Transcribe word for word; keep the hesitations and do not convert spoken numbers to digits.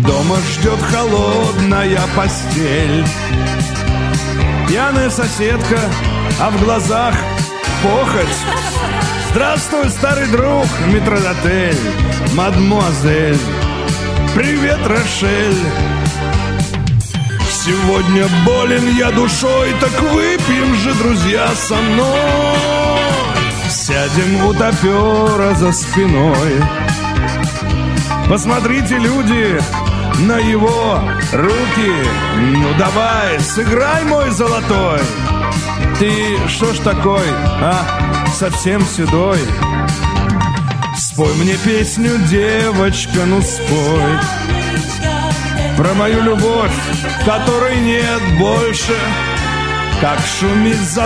дома ждет холодная постель. Пьяная соседка, а в глазах похоть. Здравствуй, старый друг, метрдотель, мадемуазель. Привет, Рошель. Сегодня болен я душой, так выпьем же, друзья, со мной. Сядем у топера за спиной. Посмотрите, люди, на его руки. Ну давай, сыграй, мой золотой. Ты что ж такой, а, совсем седой? Спой мне песню, девочка, ну спой про мою любовь, которой нет больше. Как шумит за